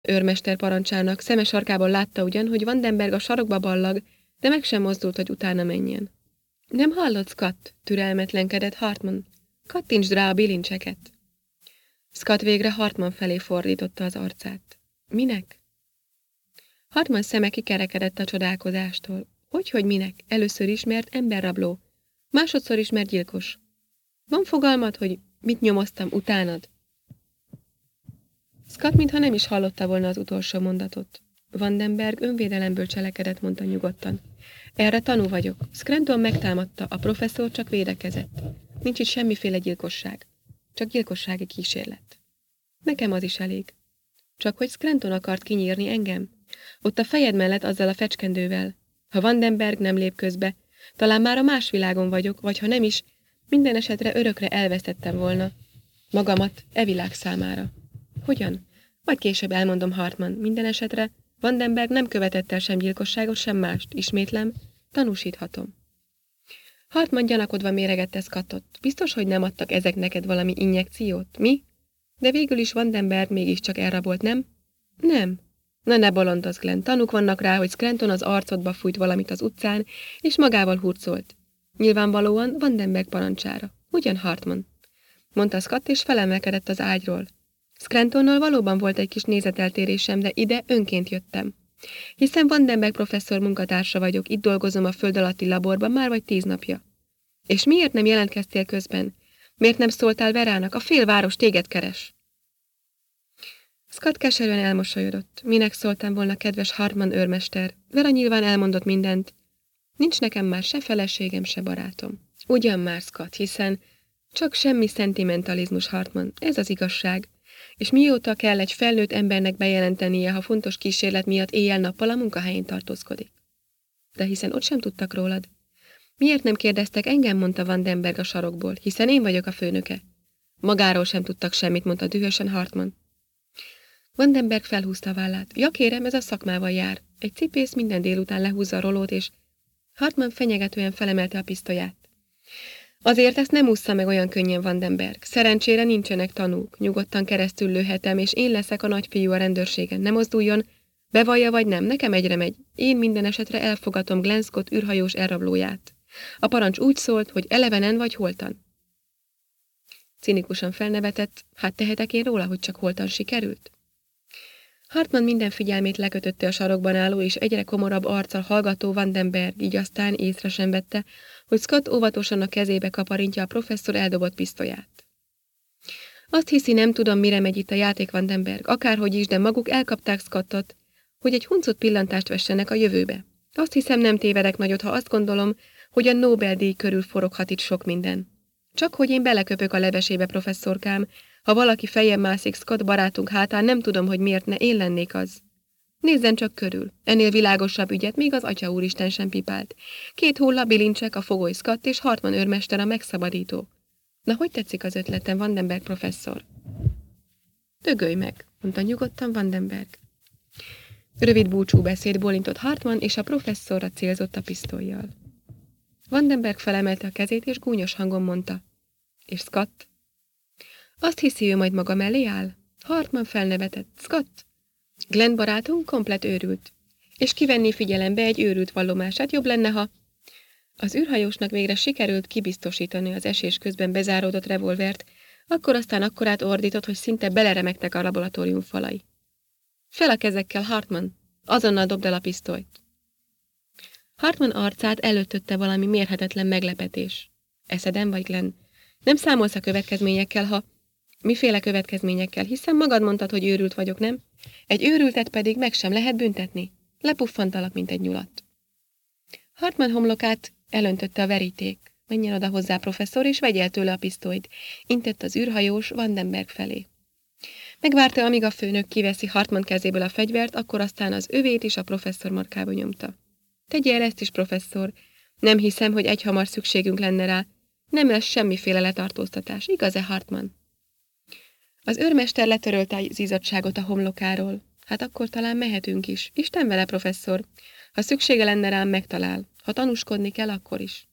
Őrmester parancsának szeme sarkában látta ugyan, hogy Vandenberg a sarokba ballag, de meg sem mozdult, hogy utána menjen. Nem hallod, Scott? Türelmetlenkedett Hartman. Kattintsd rá a bilincseket. Scott végre Hartman felé fordította az arcát. Minek? Hartman szeme kikerekedett a csodálkozástól. Hogy minek? Először ismert emberrabló. Másodszor ismert gyilkos. Van fogalmad, hogy mit nyomoztam utánad? Scott mintha nem is hallotta volna az utolsó mondatot. Vandenberg önvédelemből cselekedett, mondta nyugodtan. Erre tanú vagyok. Scranton megtámadta, a professzor csak védekezett. Nincs itt semmiféle gyilkosság. Csak gyilkossági kísérlet. Nekem az is elég. Csak hogy Scranton akart kinyírni engem? Ott a fejed mellett azzal a fecskendővel. Ha Vandenberg nem lép közbe, talán már a más világon vagyok, vagy ha nem is, minden esetre örökre elvesztettem volna. Magamat e világ számára. Hogyan? Majd később elmondom, Hartman. Minden esetre Vandenberg nem követett el sem gyilkosságot, sem mást. Ismétlem, tanúsíthatom. Hartman gyanakodva méregette Scottot. Biztos, hogy nem adtak ezek neked valami injekciót? Mi? De végül is Vandenberg mégiscsak elrabolt, nem? Nem. Na ne bolondozz, Glenn. Tanúk vannak rá, hogy Scranton az arcodba fújt valamit az utcán, és magával hurcolt. Nyilvánvalóan Vandenberg parancsára. Ugyan, Hartman? Mondta Scott, és felemelkedett az ágyról. Scrantonnal valóban volt egy kis nézeteltérésem, de ide önként jöttem. Hiszen Vandenberg professzor munkatársa vagyok, itt dolgozom a föld alatti laborban már vagy 10 napja. És miért nem jelentkeztél közben? Miért nem szóltál Verának? A félváros téged keres. Scott keserűen elmosolyodott. Minek szóltam volna, kedves Hartman őrmester? Vera nyilván elmondott mindent. Nincs nekem már se feleségem, se barátom. Ugyan már, Scott, hiszen csak semmi szentimentalizmus, Hartman. Ez az igazság. És mióta kell egy felnőtt embernek bejelentenie, ha fontos kísérlet miatt éjjel-nappal a munkahelyén tartózkodik? De hiszen ott sem tudtak rólad. Miért nem kérdeztek engem, mondta Vandenberg a sarokból, hiszen én vagyok a főnöke. Magáról sem tudtak semmit, mondta dühösen Hartman. Vandenberg felhúzta a vállát. Ja kérem, ez a szakmával jár. Egy cipész minden délután lehúzza a rolót, és Hartman fenyegetően felemelte a pisztolyát. Azért ezt nem ússza meg olyan könnyen, Vandenberg. Szerencsére nincsenek tanúk. Nyugodtan keresztül lőhetem, és én leszek a nagyfiú a rendőrségen. Ne mozduljon, bevallja vagy nem, nekem egyre megy. Én minden esetre elfogatom Glenn Scott űrhajós elrablóját. A parancs úgy szólt, hogy elevenen vagy holtan. Cinikusan felnevetett, hát tehetek én róla, hogy csak holtan sikerült? Hartman minden figyelmét lekötötte a sarokban álló és egyre komorabb arccal hallgató Vandenberg, így aztán észre sem vette, hogy Scott óvatosan a kezébe kaparintja a professzor eldobott pisztolyát. Azt hiszi, nem tudom, mire megy itt a játék, Vandenberg, akárhogy is, de maguk elkapták Scottot, hogy egy huncut pillantást vessenek a jövőbe. Azt hiszem, nem tévedek nagyot, ha azt gondolom, hogy a Nobel-díj körül foroghat itt sok minden. Csak hogy én beleköpök a levesébe, professzorkám, ha valaki fejem mászik Scott barátunk hátán, nem tudom, hogy miért ne én lennék az. Nézzen csak körül. Ennél világosabb ügyet még az Atya Úristen sem pipált. 2 hulla bilincsek, a fogoly Scott és Hartman őrmester a megszabadító. Na, hogy tetszik az ötletem, Vandenberg professzor? Dögölj meg, mondta nyugodtan Vandenberg. Rövid búcsúbeszéd bólintott Hartman, és a professzorra célzott a pisztollyal. Vandenberg felemelte a kezét, és gúnyos hangon mondta. És Scott? Azt hiszi, ő majd maga mellé áll? Hartman felnevetett. Scott? Glenn barátunk komplett őrült. És kivenni figyelembe egy őrült vallomását, jobb lenne, ha... Az űrhajósnak végre sikerült kibiztosítani az esés közben bezáródott revolvert, akkor aztán akkorát ordított, hogy szinte beleremegtek a laboratórium falai. Fel a kezekkel, Hartman! Azonnal dobd el a pisztolyt! Hartman arcát előttötte valami mérhetetlen meglepetés. Eszedem vagy, Glenn? Nem számolsz a következményekkel, ha... Miféle következményekkel? Hiszen magad mondtad, hogy őrült vagyok, nem? Egy őrültet pedig meg sem lehet büntetni. Lepuffantalak, mint egy nyulat. Hartman homlokát elöntötte a veríték. Menjen oda hozzá, professzor, és vegye el tőle a pisztolyt. Intett az űrhajós Vandenberg felé. Megvárta, amíg a főnök kiveszi Hartman kezéből a fegyvert, akkor aztán az övét is a professzor markába nyomta. Tegye el ezt is, professzor. Nem hiszem, hogy egyhamar szükségünk lenne rá. Nem lesz semmiféle letartóztatás, igaz-e, Hartman? Az őrmester letörölte az izzadságot a homlokáról. Hát akkor talán mehetünk is. Isten vele, professzor. Ha szüksége lenne rám, megtalál. Ha tanúskodni kell, akkor is.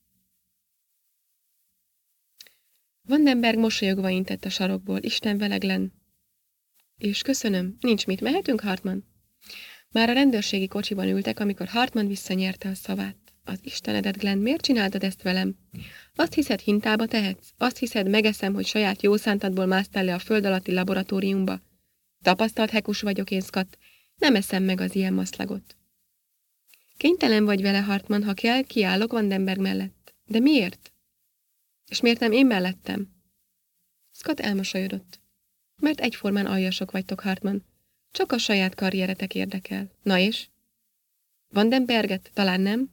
Vandenberg mosolyogva intett a sarokból. Isten vele, Glenn. És köszönöm, nincs mit, mehetünk, Hartman? Már a rendőrségi kocsiban ültek, amikor Hartman visszanyerte a szavát. Az Istenedet, Glenn, miért csináltad ezt velem? Azt hiszed, hintába tehetsz? Azt hiszed, megeszem, hogy saját jó szántadból másztál le a föld alatti laboratóriumba? Tapasztalt hekus vagyok én, Scott. Nem eszem meg az ilyen maszlagot. Kénytelen vagy vele, Hartman, ha kell, kiállok Vandenberg mellett. De miért? És miért nem én mellettem? Scott elmosolyodott. Mert egyformán aljasok vagytok, Hartman. Csak a saját karrieretek érdekel. Na és? Vandenberget talán nem?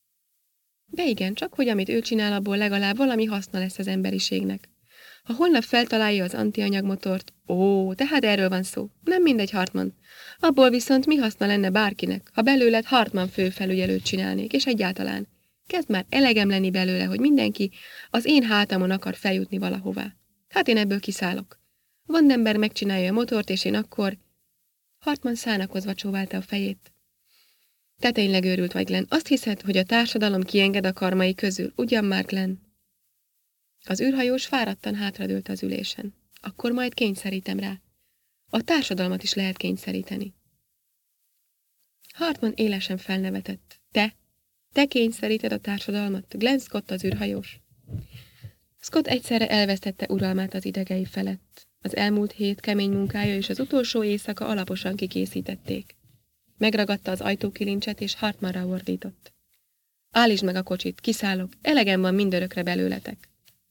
De igen, csak hogy amit ő csinál, abból legalább valami haszna lesz az emberiségnek. Ha holnap feltalálja az antianyagmotort, tehát erről van szó. Nem mindegy, Hartman. Abból viszont mi haszna lenne bárkinek, ha belőled Hartman főfelügyelőt csinálnék, és egyáltalán. Kezd már elegem lenni belőle, hogy mindenki az én hátamon akar feljutni valahová. Hát én ebből kiszállok. Vandenberg megcsinálja a motort, és én akkor... Hartman szánakozva csóválta a fejét. Te tényleg őrült vagy, Glenn. Azt hiszed, hogy a társadalom kienged a karmai közül, ugyan már, Glenn? Az űrhajós fáradtan hátradőlt az ülésen. Akkor majd kényszerítem rá. A társadalmat is lehet kényszeríteni. Hartman élesen felnevetett. Te kényszeríted a társadalmat? Glenn Scott az űrhajós. Scott egyszerre elvesztette uralmát az idegei felett. Az elmúlt hét kemény munkája és az utolsó éjszaka alaposan kikészítették. Megragadta az ajtókilincset, és Hartmanra ordított. Állítsd meg a kocsit, kiszállok, elegem van mindörökre belőletek.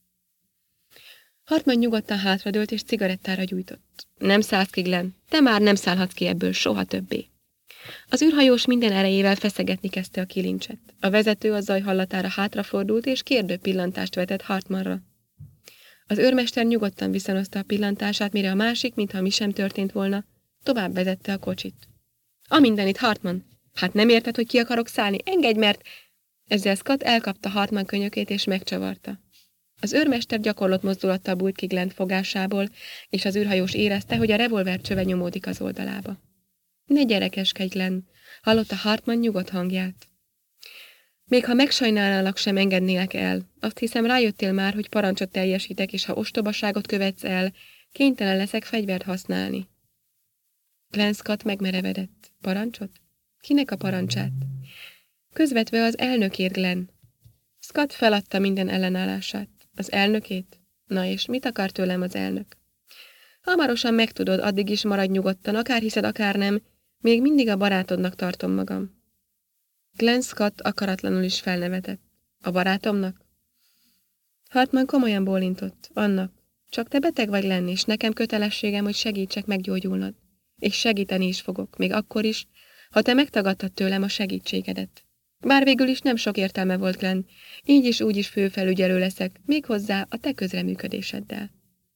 Hartman nyugodtan hátradőlt, és cigarettára gyújtott. Nem szállsz ki, Glenn, te már nem szállhatsz ki ebből soha többé. Az űrhajós minden erejével feszegetni kezdte a kilincset. A vezető a zaj hallatára hátrafordult, és kérdő pillantást vetett Hartmanra. Az őrmester nyugodtan viszonozta a pillantását, mire a másik, mintha mi sem történt volna, tovább vezette a kocsit. A mindenit, Hartman! Hát nem érted, hogy ki akarok szállni? Engedj, mert... Ezzel Scott elkapta Hartman könyökét, és megcsavarta. Az őrmester gyakorlott mozdulattal bújt ki Glenn fogásából, és az űrhajós érezte, hogy a revolver csöve nyomódik az oldalába. Ne gyerekeskedj, Glenn! Hallotta Hartman nyugodt hangját. Még ha megsajnálnálak, sem engednélek el. Azt hiszem, rájöttél már, hogy parancsot teljesítek, és ha ostobaságot követsz el, kénytelen leszek fegyvert használni. Glenn Scott megmerevedett. Parancsot? Kinek a parancsát? Közvetve az elnökét, Glenn. Scott feladta minden ellenállását. Az elnökét? Na és mit akar tőlem az elnök? Hamarosan megtudod, addig is maradj nyugodtan, akár hiszed, akár nem, még mindig a barátodnak tartom magam. Glenn Scott akaratlanul is felnevetett. A barátomnak? Hartman komolyan bólintott. Annak. Csak te beteg vagy, Glenn, és nekem kötelességem, hogy segítsek meggyógyulnod. És segíteni is fogok, még akkor is, ha te megtagadtad tőlem a segítségedet. Bár végül is nem sok értelme volt, Glenn, így is úgy is főfelügyelő leszek, méghozzá a te közreműködéseddel.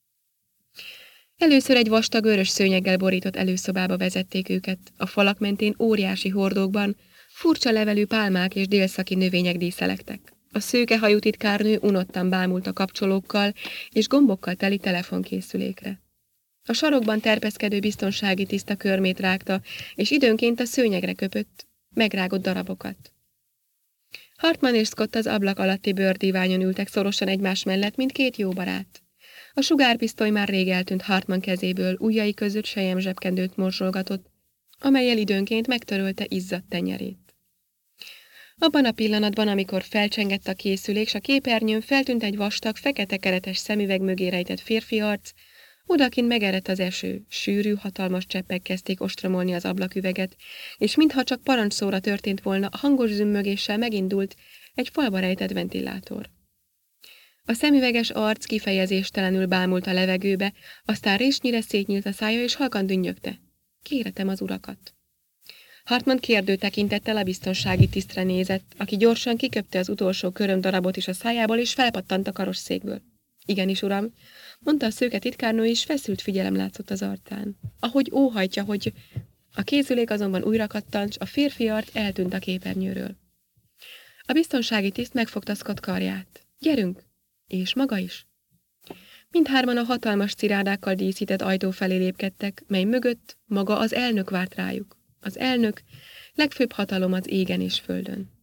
Először egy vastag vörös szőnyeggel borított előszobába vezették őket, a falak mentén óriási hordókban, furcsa levelű pálmák és délszaki növények díszelektek. A szőkehajú titkárnő unottan bámult a kapcsolókkal és gombokkal teli telefonkészülékre. A sarokban terpeszkedő biztonsági tiszt a körmét rágta, és időnként a szőnyegre köpött, megrágott darabokat. Hartman és Scott az ablak alatti bőrdíványon ültek szorosan egymás mellett, mint két jó barát. A sugárpisztoly már rég eltűnt Hartman kezéből, ujjai között sejem zsebkendőt morzsolgatott, amellyel időnként megtörölte izzadt tenyerét. Abban a pillanatban, amikor felcsengett a készülék, s a képernyőn feltűnt egy vastag, fekete keretes szemüveg mögé rejtett férfi arc, odakint megerett az eső, sűrű, hatalmas cseppek kezdték ostromolni az ablaküveget, és mintha csak parancsszóra történt volna, a hangos zümmögéssel megindult egy falba rejtett ventilátor. A szemüveges arc kifejezéstelenül bámult a levegőbe, aztán résnyire szétnyílt a szája, és halkan dünnyögte. Kéretem az urakat. Hartman kérdő tekintettel a biztonsági tisztre nézett, aki gyorsan kiköpte az utolsó körömdarabot is a szájából, és felpattant a karosszékből. Igenis, uram, mondta a szőke titkárnő, és feszült figyelem látszott az arcán. Ahogy óhajtja, hogy... A készülék azonban újra kattant, a férfi arc eltűnt a képernyőről. A biztonsági tiszt megfogta Scott karját. Gyerünk! És maga is. Mindhárman a hatalmas cirádákkal díszített ajtó felé lépkedtek, mely mögött maga az elnök várt rájuk. Az elnök, legfőbb hatalom az égen és földön.